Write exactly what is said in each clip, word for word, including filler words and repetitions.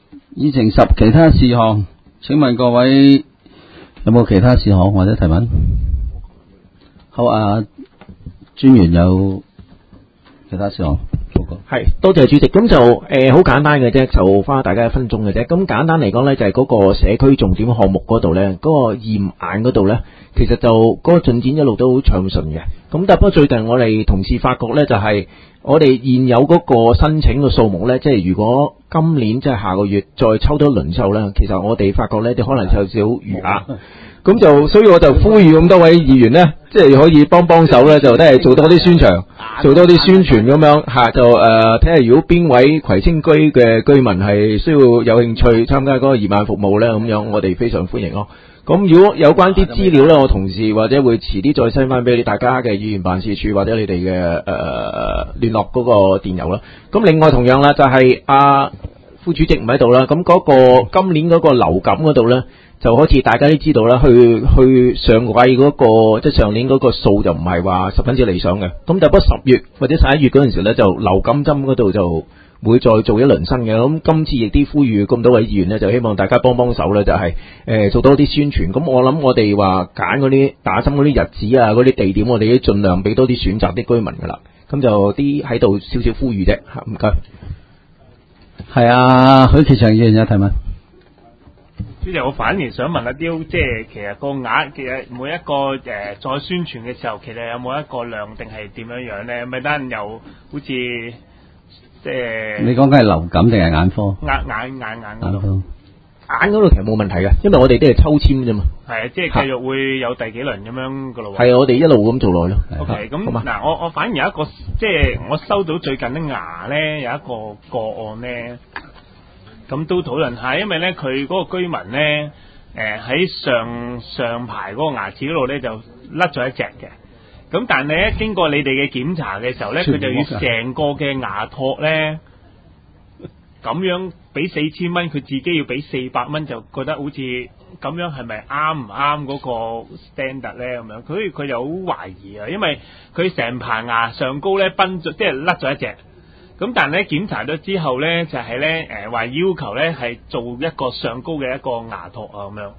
議程十其他事項，請問各位有冇其他事項或者提問？好啊，專員有其他事項報告。 係，多謝主席。咁就誒好簡單嘅啫，就花大家一分鐘嘅啫。咁簡單嚟講咧，就係嗰個社區重點項目嗰度咧，嗰個驗眼嗰度咧，其實就嗰個進展一路都好暢順嘅。咁但不過最近我哋同事發覺咧，就係我哋現有嗰個申請嘅數目咧，即係如果今年即係下個月再抽多一輪之後咧，其實我哋發覺咧，啲可能有少少餘額。咁就所以我就呼籲咁多位議員咧，即係可以幫幫手咧，就都係做多啲宣傳，做多啲宣傳咁樣嚇，就誒睇下如果邊位葵青區嘅居民係需要有興趣參加嗰個驗眼服務咧，咁樣我哋非常歡迎咯。咁如果有關啲資料咧，我同事或者會遲啲再 send 翻俾你大家嘅議員辦事處或者你哋嘅誒聯絡嗰個電郵啦。咁另外同樣啦，就係阿副主席唔喺度啦，咁嗰個今年嗰個流感嗰度咧。就好似大家都知道啦，去去上季嗰、那個即係上年嗰個數就唔係話十分之理想嘅。咁但不過十月或者十一月嗰陣時咧，就流感針嗰度就會再做一輪新嘅。咁今次亦啲呼籲咁多位議員呢，就希望大家幫幫手咧，就係、是、誒、呃、做多啲宣傳。咁我諗我哋話揀嗰啲打針嗰啲日子啊，嗰啲地點，我哋都盡量俾多啲選擇啲居民噶啦。咁就啲喺度少少呼籲啫嚇，唔該。 係啊，許其祥議員有提問。 主席，我反而想問一啲，即係其實個額其實每一個誒、呃、再宣傳嘅時候，其實有冇一個量定係點樣樣咧？咪單又好似即係你講緊係流感定係眼科？ 眼眼眼眼嗰度， 眼嗰度其實冇問題嘅，因為我哋都係抽籤啫嘛。係啊，即係繼續會有第幾輪咁樣噶咯。 係啊，我哋一路咁做落去咯。 OK，咁嗱，我我反而有一個，即係我收到最近啲牙咧有一個個案咧。咁都討論下，因為咧佢嗰個居民咧，誒、呃、喺上上排嗰個牙齒嗰度咧就甩咗一隻嘅。咁但係咧經過你哋嘅檢查嘅時候咧，佢就要成個嘅牙托咧咁樣俾四千蚊，佢自己要俾四百蚊，就覺得好似咁樣係咪啱唔啱嗰個 standard 咧咁樣？佢佢就好懷疑啊，因為佢成排牙上高咧崩咗，即係甩咗一隻。咁但係咧檢查咗之後咧，就係咧誒話要求咧係做一個上高嘅一個牙托啊咁樣。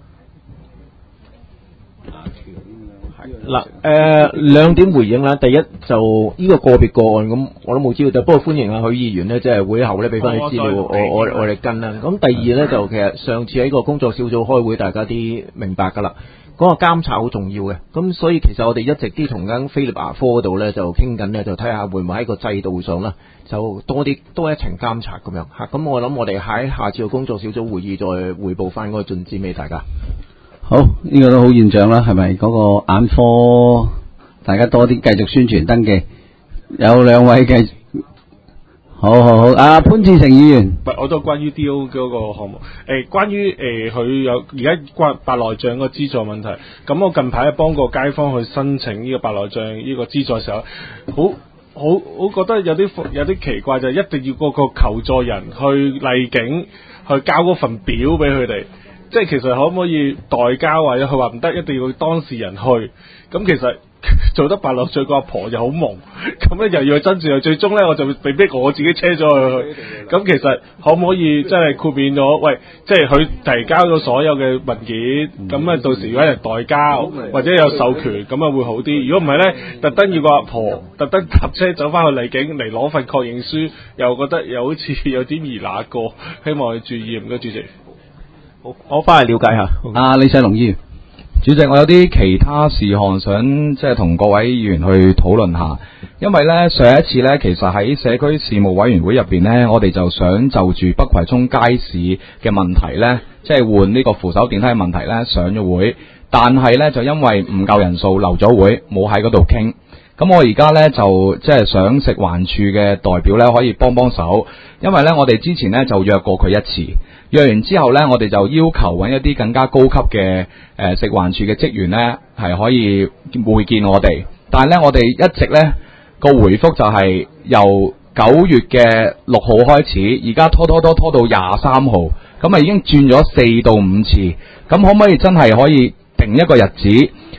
嗱誒兩點回應啦，第一就呢個個別個案咁，我都冇知道，就不過歡迎啊許議員咧，即係會後咧俾翻啲資料，我我我哋跟啦。咁第二咧就其實上次喺個工作小組開會，大家啲明白㗎啦。嗰個監察好重要嘅，咁所以其實我哋一直啲同緊菲臘牙科嗰度咧就傾緊咧，就睇下會唔會喺個制度上咧就多啲多一層監察咁樣嚇。咁我諗我哋喺下次嘅工作小組會議再匯報翻嗰個進展俾大家。 好，呢、這個都好現象啦，係咪嗰個眼科大家多啲繼續宣傳登記？有兩位繼好好好，阿潘志成議員， 我都關於 D O 嗰個項目，誒、欸，關於誒佢有而家關白內障個資助問題，咁我近排幫個街坊去申請呢個白內障呢個資助嘅時候，好好我覺得有啲有啲奇怪，就係一定要個個求助人去麗景去交嗰份表俾佢哋，即係其實可唔可以代交，或者佢話唔得，一定要當事人去，咁其實。做得白內障個阿婆就好懵，咁咧又要去真住，最終咧我就被逼我自己車咗佢去。咁其實可唔可以真係豁免咗？喂，即係佢提交咗所有嘅文件，咁啊到時如果有人代交或者有授權，咁啊會好啲。如果唔係咧，特登要個阿婆特登搭車走翻去麗景嚟攞份確認書，又覺得又好似有啲兒那過。希望你注意，唔該主席。 好，我翻嚟了解下。 阿李世龍議員。 主席，我有啲其他事項想即係同各位議員去討論下，因為咧上一次咧，其實喺社區事務委員會入邊咧，我哋就想就住北葵涌街市嘅問題咧，即係換呢個扶手電梯嘅問題咧上咗會，但係咧就因為唔夠人數留咗會，冇喺嗰度傾。咁我而家咧就即係想食環署嘅代表咧可以幫幫手，因為咧我哋之前咧就約過佢一次。約完之後呢，我哋就要求揾一啲更加高級嘅誒、呃、食環署嘅職員呢，係可以會見我哋。但係呢，我哋一直呢個回覆就係由九月嘅六號開始，而家拖拖拖拖到廿三號，咁啊已經轉咗四到五次。咁可唔可以真係可以定一個日子？誒、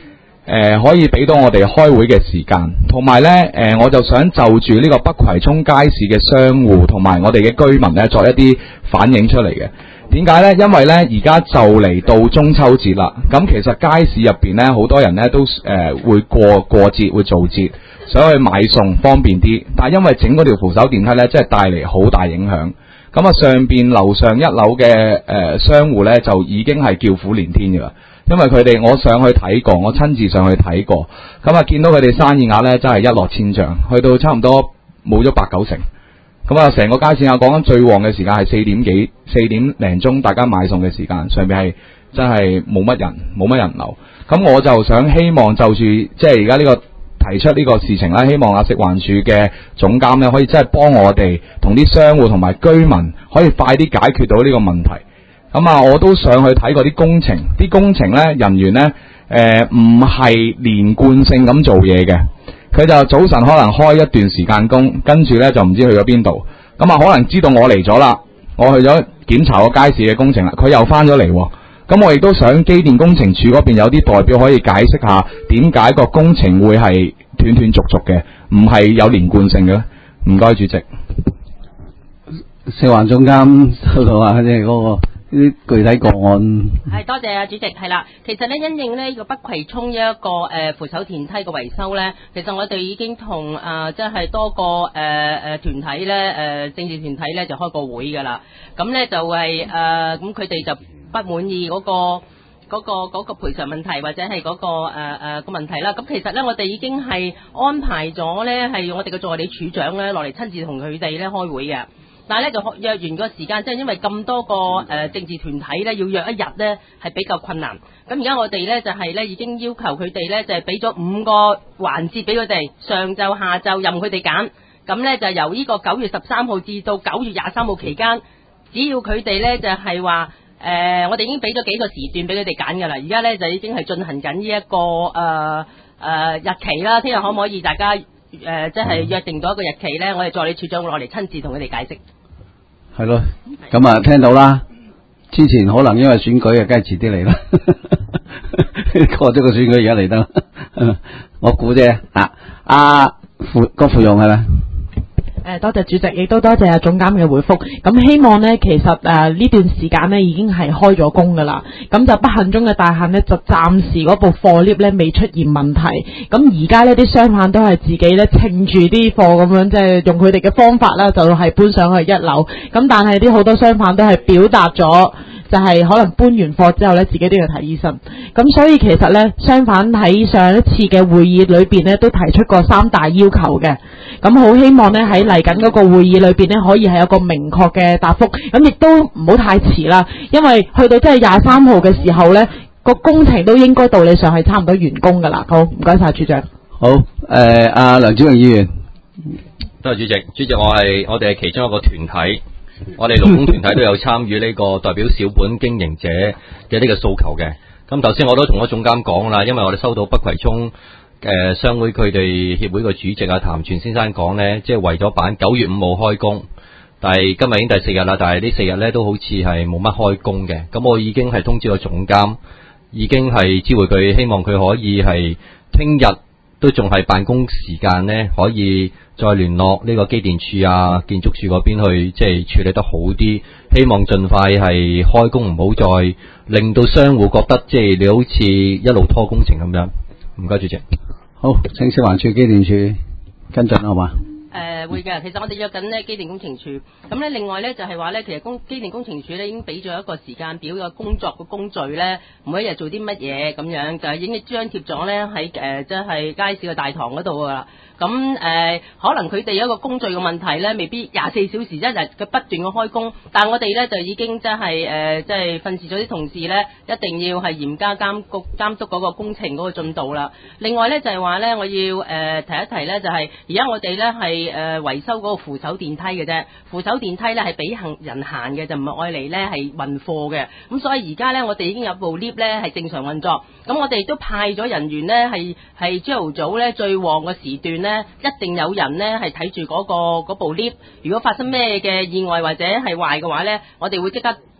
呃、可以俾到我哋開會嘅時間，同埋呢，誒、呃、我就想就住呢個北葵涌街市嘅商戶同埋我哋嘅居民呢作一啲反映出嚟嘅。點解呢？因為呢，而家就嚟到中秋節啦，咁其實街市入邊呢，好多人呢都誒、呃、會過過節，會做節，想去買餸方便啲，但係因為整嗰條扶手電梯呢，真係帶嚟好大影響。咁啊，上邊樓上一樓嘅誒、呃、商戶呢，就已經係叫苦連天㗎啦，因為佢哋我上去睇過，我親自上去睇過，咁啊見到佢哋生意額呢，真係一落千丈，去到差唔多冇咗八九成。咁啊，成個街市啊，講緊最旺嘅時間係四點幾、四點零鐘，大家買餸嘅時間，上邊係真係冇乜人，冇乜人流。咁我就想希望就住即係而家呢個提出呢個事情啦，希望啊食環署嘅總監呢，可以真係幫我哋同啲商戶同埋居民可以快啲解決到呢個問題。咁啊，我都上去睇過啲工程，啲工程呢人員呢，誒唔係連貫性咁做嘢嘅。佢就早晨可能開一段時間工，跟住呢就唔知去咗邊度。咁啊，可能知道我嚟咗啦，我去咗檢查個街市嘅工程啦，佢又翻咗嚟。咁我亦都想機電工程署嗰邊有啲代表可以解釋下點解個工程會係斷斷續續嘅，唔係有連貫性嘅。唔該，主席。 食環總監收到啊，即係嗰個啲具體個案。 係多謝啊，主席。係啦，其實咧因應呢個北葵涌一個誒、呃、扶手電梯嘅維修咧，其實我哋已經同啊即係多個誒誒團體咧誒、呃、政治團體咧就開過會㗎啦。咁咧就係誒咁佢哋就不滿意嗰、嗰個嗰、嗰個嗰、嗰個賠償問題或者係嗰、嗰個誒誒個問題啦。咁其實咧我哋已經係安排咗咧係我哋嘅助理處長咧落嚟親自同佢哋咧開會嘅。但係咧就約完個時間，即係因為咁多個誒、呃、政治團體咧要約一日咧係比較困難。咁而家我哋咧就係、是、咧已經要求佢哋咧就係俾咗五個環節俾佢哋，上晝下晝任佢哋揀。咁咧就由呢個九月十三號至到九月廿三號期間，只要佢哋咧就係話誒，我哋已經俾咗幾個時段俾佢哋揀㗎啦。而家咧就已經係進行緊呢一個誒誒、呃呃、日期啦。聽日可唔可以大家誒即係約定到一個日期咧？我哋助理處長會落嚟親自同佢哋解釋。 係咯，咁啊聽到啦。之前可能因為選舉啊，梗係遲啲嚟啦。過咗個選舉而家嚟得，我估啫。啊，阿傅郭芙蓉係咪？ 誒，多謝主席，亦都多謝阿總監嘅回覆。咁希望呢，其實誒呢、呃、段時間呢已經係開咗工噶啦。咁就不幸中嘅大幸呢，就暫時嗰部貨 lift 呢未出現問題。咁而家呢啲商販都係自己呢稱住啲貨咁樣，即係用佢哋嘅方法啦，就係搬上去一樓。咁但係啲好多商販都係表達咗。就係可能搬完貨之後咧，自己都要睇醫生。咁所以其實咧，相反喺上一次嘅會議裏邊咧，都提出過三大要求嘅。咁好希望咧喺嚟緊嗰個會議裏邊咧，可以係有個明確嘅答覆。咁亦都唔好太遲啦，因為去到即係廿三號嘅時候咧，個工程都應該道理上係差唔多完工噶啦。好，唔該晒處長。 好，誒、呃，阿梁子榮議員。 多謝主席，主席我係我哋係其中一個團體。我哋勞工團體都有參與呢個代表小本經營者嘅呢個訴求嘅。咁頭先我都同咗總監講啦，因為我哋收到北葵涌誒商會佢哋協會個主席啊譚全先生講呢，即係為咗辦九月五號開工，但係今日已經第四日啦，但係呢四日呢都好似係冇乜開工嘅。咁我已經係通知咗總監，已經係知會佢，希望佢可以係聽日都仲係辦公時間呢，可以再聯絡呢個機電處啊、建築署嗰邊去，即係處理得好啲。希望盡快係開工，唔好再令到商戶覺得即係你好似一路拖工程咁樣。唔該，主席。 好，請食環署、機電處跟進好嘛？ 誒、呃、會嘅，其實我哋約緊呢機電工程署，咁咧另外咧就係話咧，其實工機電工程署咧已經俾咗一個時間表嘅工作嘅工序咧，每一日做啲乜嘢咁樣，就係已經張貼咗咧喺誒即係街市嘅大堂嗰度噶啦。咁誒、呃、可能佢哋有一個工序嘅問題咧，未必廿四小時一日佢不斷嘅開工，但係我哋咧就已經即係誒即係訓示咗啲同事咧，一定要係嚴加監局監督嗰個工程嗰個進度啦。另外咧就係話咧，我要誒、呃、提一提咧，就係而家我哋咧係誒維修嗰個扶手電梯嘅啫，扶手電梯咧係俾行人行嘅，就唔係愛嚟咧係運貨嘅。咁所以而家咧我哋已經有部 lift 咧係正常運作，咁我哋都派咗人員咧係係朝頭早咧最旺嘅時段咧。一定有人呢係睇住嗰個嗰部 lift，如果發生咩嘅意外或者係壞嘅話呢，我哋會即刻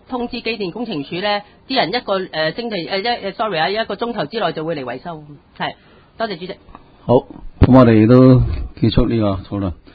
通知機電工程署咧，啲人一個誒、呃、星期誒一誒 sorry 啊，一個鐘頭之內就會嚟維修。係，多謝主席。 好，咁我哋都結束呢個討論。